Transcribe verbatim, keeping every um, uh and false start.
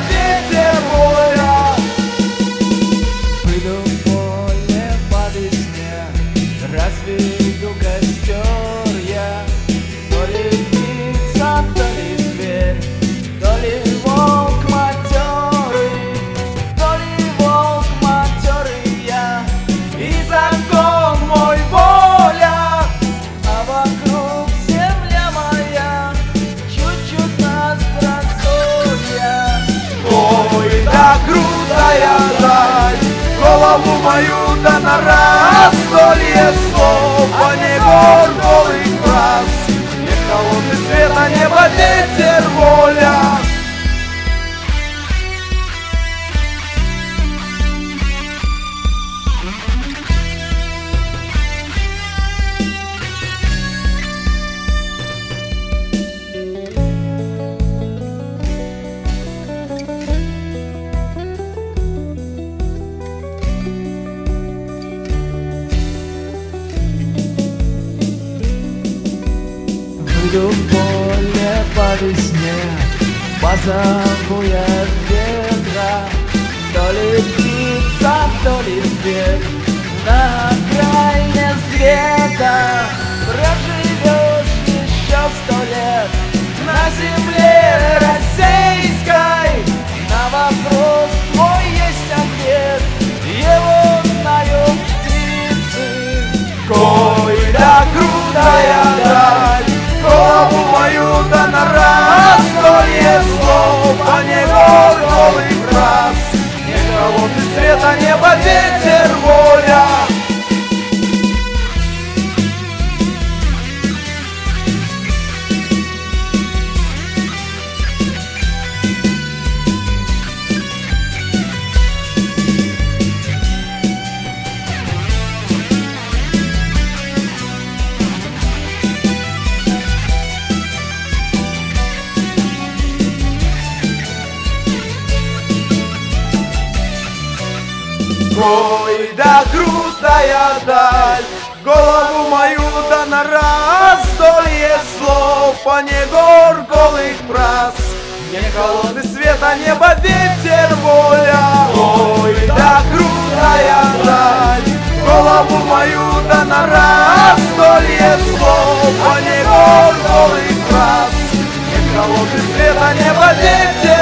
ветер воля. Выйду в поле по весне, разведу костер я. То ли птица, то ли зверь, то ли волк матерый, то ли волк матерый я. И закон мой воля, А вокруг земля моя, чуть-чуть нас красоя. ой, да крутая даль, голову мою да на раздолье слов, а не гор голых фраз, не холодный свет, а небо ветер воля. Выйду в поле по весне, позову я ветра. То ли птица, то ли зверь, на окраине света. Проживешь еще сто лет на земле российской. На вопрос твой есть ответ, его знают птицы. Ой, да крутая даль, голову мою да на раздолье слов, а не гор голых фраз, не холодный свет, а небо ветер воля. Ой, да крутая даль, голову мою да на раздолье слов, а не гор голых фраз, не холодный свет, а небо ветер воля. Ой, да крутая даль, голову мою да на раздолье слов, а не гор голых фраз, не холодный свет, а небо ветер